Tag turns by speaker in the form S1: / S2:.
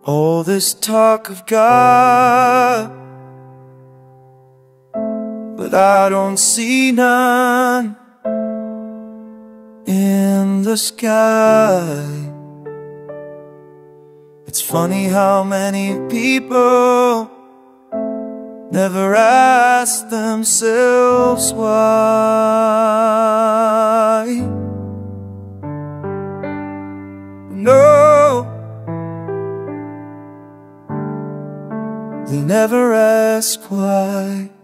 S1: All this talk of God, but I don't see none in the sky. It's funny how many people never ask themselves why. No, they never ask why.